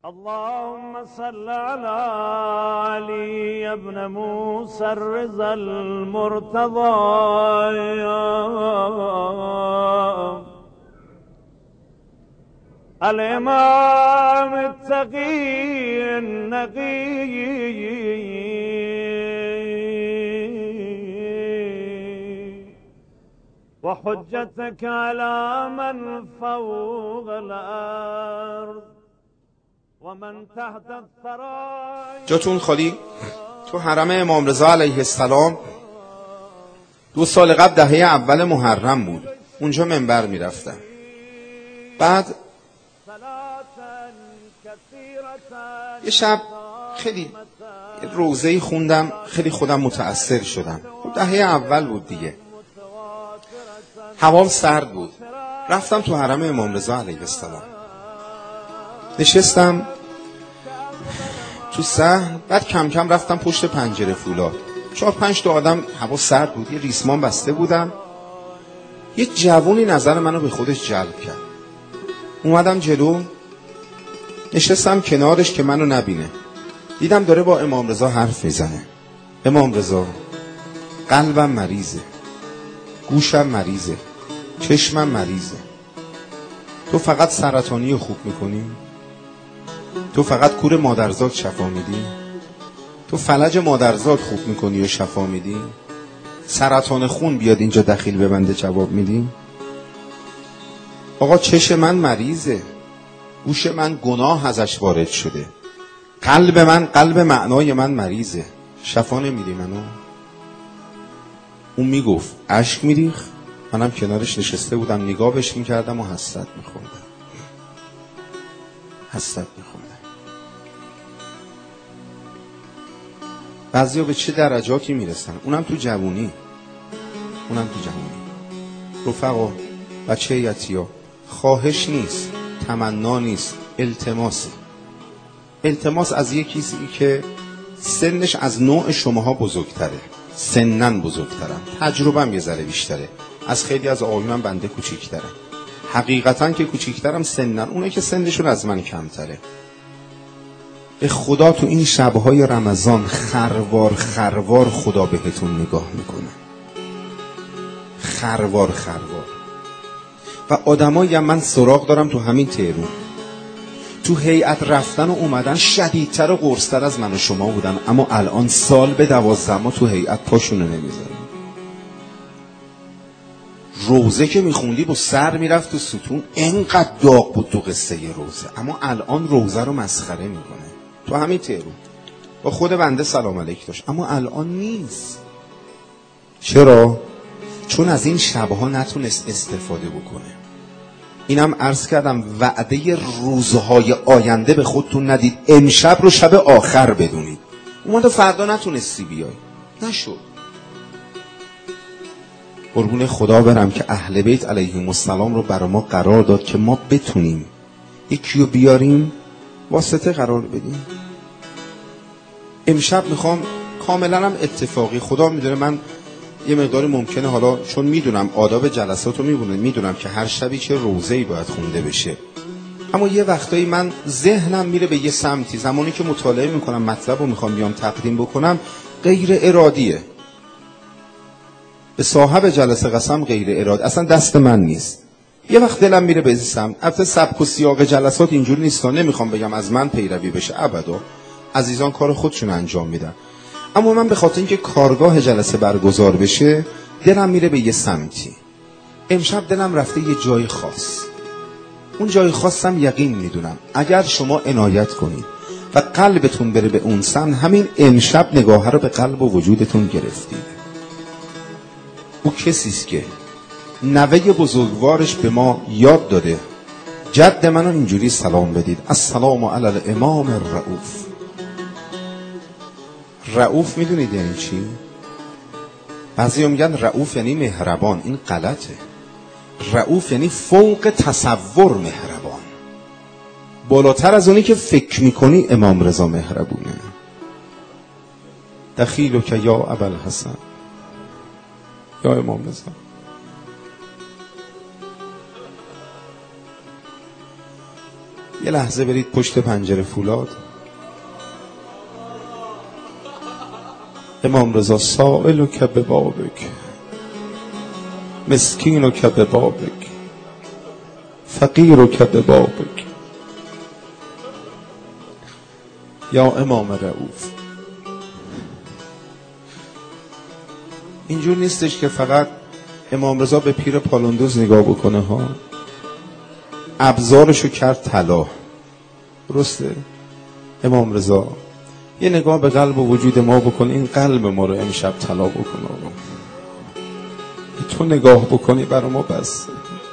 اللهم صل على علي ابن موسى الرضا المرتضى الإمام التقي النقي وحجتك على من فوق الأرض ومن تحت الثرى. جاتون خالی. تو حرم امام رضا علیه السلام 2 سال قبل دهه اول محرم بود، اونجا منبر میرفتم. بعد یه شب خیلی روزه‌ای خوندم، خیلی خودم متأثر شدم. دهه اول بود دیگه، هوا سرد بود. رفتم تو حرم امام رضا علیه السلام، نشستم تو صحن. بعد کم کم رفتم پشت پنجره فولاد. 4-5 تا آدم، هوا سرد بود، یه ریسمان بسته بودن. یه جوونی نظر منو به خودش جلب کرد. اومدم جلو، نشستم کنارش که منو نبینه. دیدم داره با امام رضا حرف میزنه. امام رضا، قلبم مریضه، گوشم مریضه، چشمم مریضه. تو فقط سرطانی رو خوب میکنی؟ تو فقط کور مادرزاد شفا میدی؟ تو فلج مادرزاد خوب میکنی و شفا میدی؟ سرطان خون بیاد اینجا دخیل ببنده جواب میدی؟ آقا چشم من مریضه، گوش من گناه ازش وارد شده، قلب من، قلب معنای من مریضه، شفا نمیدی منو؟ اون میگفت، اشک میریخ، منم کنارش نشسته بودم نگاهش میکردم و حسرت میخوندم. بعضیا به چه درجاتی میرسن، اونم تو جوونی. رفقا، بچه یتیا، خواهش نیست، تمنا نیست، التماس از یکی که سنش از نوع شماها بزرگتره، سنن بزرگترم، تجربهم یه ذره بیشتره، از خیلی از آقایونم بنده کوچیکترم، حقیقتا که کوچیکترم سنن، اونه که سنشون از من کمتره. به خدا تو این شبهای رمضان خروار خدا بهتون نگاه میکنه، خروار. و آدمایی من سراغ دارم تو همین تهران، تو هیئت رفتن و اومدن شدیدتر و قرصتر از من و شما بودن، اما الان سال به 12 ما تو هیئت پاشونو نمیذاریم. روزه که میخوندی با سر میرفت تو ستون، انقدر داغ بود تو قصه روزه، اما الان روزه رو مسخره میکنه. تو همین تهران با خود بنده سلام علیک داشت، اما الان نیست. چرا؟ چون از این شبها نتونست استفاده بکنه. اینم عرض کردم، وعده روزهای آینده به خودتون ندید، امشب رو شب آخر بدونید. اومد فردا نتونستی بیای، نشد. قربون خدا برم که اهل بیت علیهم السلام رو برای ما قرار داد که ما بتونیم یکی رو بیاریم واسطه قرار بدیم. امشب میخوام کاملا هم اتفاقی، خدا میدونه من یه مقداری ممکنه، حالا چون میدونم آداب جلسات رو میدونم که هر شبی چه روزه‌ای باید خونده بشه، اما یه وقتایی من ذهنم میره به یه سمتی، زمانی که مطالعه میکنم مطلب رو میخوام بیام تقدیم بکنم، غیر ارادیه. به صاحب جلسه قسم غیر ارادی، اصلا دست من نیست. یه وقت دلم میره به این سمت. البته سبک و سیاق جلسات اینجوری نیست، نمیخوام بگم از من پیروی بشه، ابدا، عزیزان کار خودشون انجام میدن، اما من به خاطر اینکه کارگاه جلسه برگزار بشه دلم میره به یه سمتی. امشب دلم رفته یه جای خاص. اون جای خاصم یقین میدونم اگر شما عنایت کنید و قلبتون بره به اون سمت، همین امشب نگاه رو به قلب و وجودتون گرفتید. او کسیست که نوه بزرگوارش به ما یاد داده، جد منو اینجوری سلام بدید، السلام علی الامام الرؤوف. رؤوف میدونید یعنی چی؟ بعضی میگن رؤوف یعنی مهربان، این غلطه. رؤوف یعنی فوق تصور مهربان، بالاتر از اونی که فکر میکنی. امام رضا مهربونه. دخیلو که یا ابوالحسن، یا امام رضا. یه لحظه برید پشت پنجره فولاد. امام رضا سائلک ببابک، مسکینک ببابک، فقیرک ببابک. یا امام رؤوف. اینجور نیستش که فقط امام رضا به پیر پالندوز نگاه بکنه ها، ابزارشو کرد طلا. درسته؟ امام رضا یه نگاه به قلب و وجود ما بکن، این قلب ما رو امشب طلا بکن. تو نگاه بکنی برای ما بس.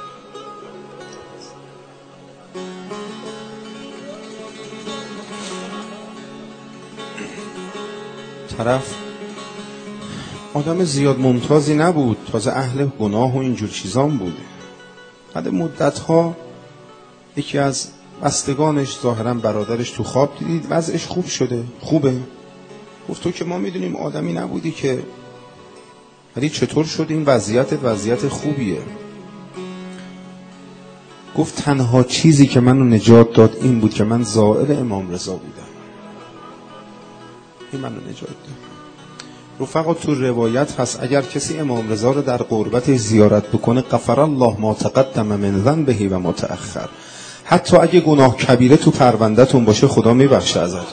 طرف آدم زیاد ممتازی نبود، تازه اهل گناه و اینجور چیزان بود. بعد مدت‌ها یکی از بستگانش، ظاهرا برادرش، تو خواب دید وضعش خوب شده. خوبه؟ گفت تو که ما میدونیم آدمی نبودی که، ولی چطور شد این وضعیت خوبیه؟ گفت تنها چیزی که منو نجات داد این بود که من زائر امام رضا بودم. این منو نجات داد. رفقا تو روایت هست اگر کسی امام رضا رو در قربت زیارت بکنه غفر الله ما تقدم من ذنبه و ما تأخر. حتی اگه گناه کبیره تو پرونده‌تون باشه خدا میبخشه ازتون.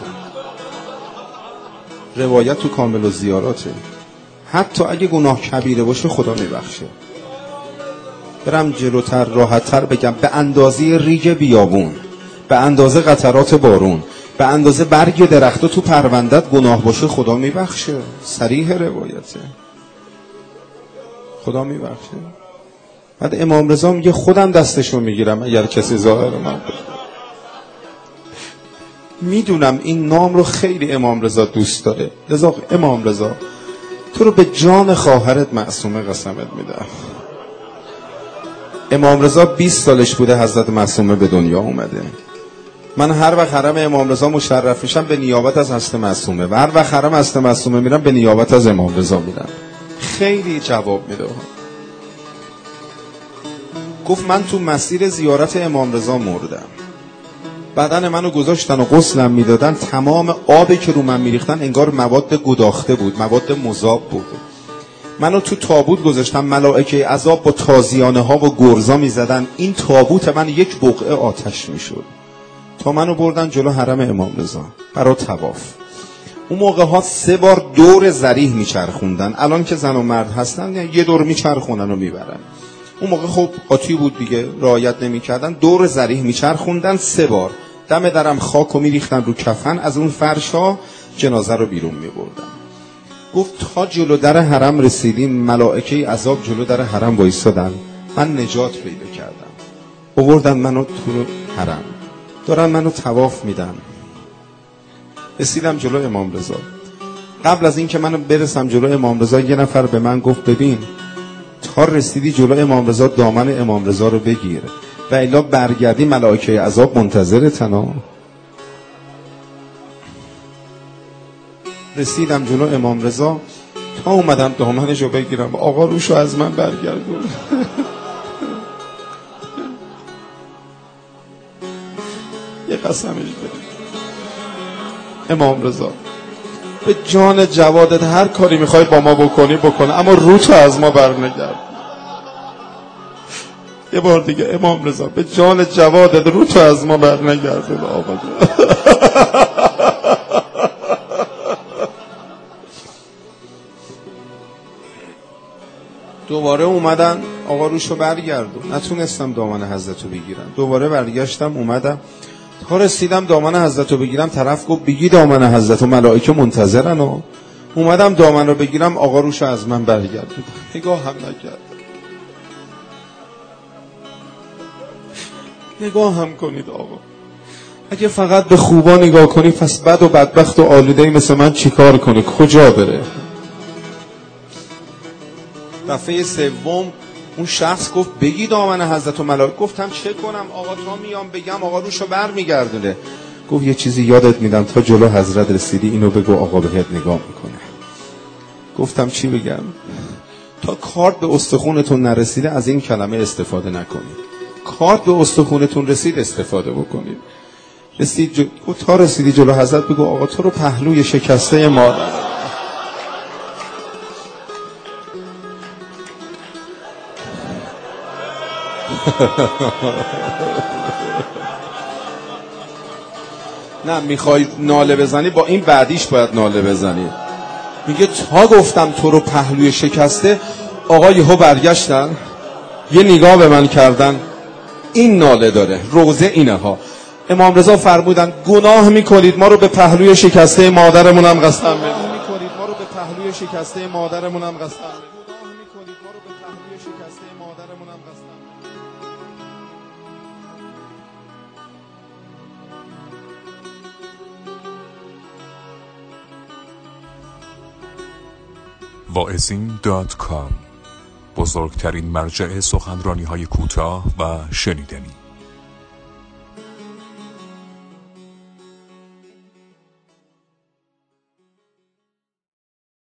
روایت تو کامل الزیاراته. حتی اگه گناه کبیره باشه خدا میبخشه. برم جلوتر راحت‌تر بگم، به اندازه ریگ بیابون، به اندازه قطرات بارون، به اندازه برگ درخت تو پروندت گناه باشه خدا میبخشه. صریح روایته، خدا میبخشه. بعد امام رضا میگه خودم دستشو میگیرم اگر کسی ظاهر من بود. میدونم این نام رو خیلی امام رضا دوست داره، لذا امام رضا تو رو به جان خواهرت معصومه قسمت میدم. امام رضا 20 سالش بوده حضرت معصومه به دنیا اومده. من هر وقت حرم امام رضا مشرف میشم به نیابت از حضرت معصومه و هر وقت حرم حضرت معصومه میرم به نیابت از امام رضا میرم. خیلی جواب میده. گفت من تو مسیر زیارت امام رضا مردم، بدن منو گذاشتن و غسلم میدادن، تمام آبی که رو من میریختن انگار مواد گداخته بود، مواد مذاب بود. منو تو تابوت گذاشتن، ملائکه عذاب با تازیانه ها و گرزا میزدن، این تابوت من یک بقعه آتش میشد تا منو بردن جلو حرم امام رضا برای طواف. اون موقع ها 3 بار دور ذریح میچرخوندن، الان که زن و مرد هستن یه دور میچرخونن و میبرن. اون موقع خب قاطی بود دیگه، رعایت نمیکردن، دور ذریح میچرخوندن 3 بار، دم درم خاکو میریختن رو کفن، از اون فرشا جنازه رو بیرون میبردن. گفت تا جلو در حرم رسیدیم ملائکه عذاب جلو در حرم وایسادن، من نجات پیدا کردم، آوردن منو تو حرم، دارن منو طواف میدن. رسیدم جلو امام رضا. قبل از این که منو برسم جلو امام رضا یه نفر به من گفت ببین تا رسیدی جلو امام رضا دامن امام رضا رو بگیر و الا برگردی ملائکه عذاب منتظرتن. رسیدم جلو امام رضا، تا اومدم دامنشو بگیرم آقا روشو از من برگردون. یه قسمش بده امام رضا به جان جوادت هر کاری میخوای با ما بکنی بکن، اما روتو از ما برنگرد. یه بار دیگه امام رضا به جان جوادت روتو از ما برنگردون آقا. دوباره اومدن آقا روشو برگردون، نتونستم دامن حضرتو بگیرم، دوباره برگشتم اومدم تا رسیدم دامن حضرتو بگیرم، طرف گفت بگی دامن حضرتو ملائکه منتظرن. و اومدم دامن رو بگیرم آقا روشو از من برگردون، نگاه هم نکرد. نگاه هم کنید آقا، اگه فقط به خوبا نگاه کنی پس بد و بدبخت و آلوده‌ای مثل من چیکار کنی، کجا بره؟ دفعه سوم اون شخص گفت بگی دامن حضرت و ملائکه. گفتم چه کنم آقا، تا میام بگم آقا روشو بر میگردونه. گفت یه چیزی یادت میدم، تا جلو حضرت رسیدی اینو بگو آقا بهت نگاه میکنه. گفتم چی بگم؟ تا کارت به استخونتون نرسیده از این کلمه استفاده نکنید. کارد به استخونتون رسید استفاده بکنید. تا رسیدی جلو حضرت بگو آقا تو رو پهلوی شکسته مادر. نه میخوای ناله بزنی با این بعدیش باید ناله بزنی. میگه تا گفتم تو رو پهلوی شکسته، آقا یهو برگشتن یه نگاه به من کردن. این ناله داره، روزه اینه ها. امام رضا فرمودن گناه میکنید ما رو به پهلوی شکسته مادرمون هم قسم بدید. گناه میکنید ما رو به پهلوی شکسته مادرمون هم قسم بدید. گناه میکنید ما رو به پهلوی شکسته مادرمون هم قسم بدید. واعظین.com، بزرگترین مرجع سخنرانی‌های کوتاه و شنیدنی.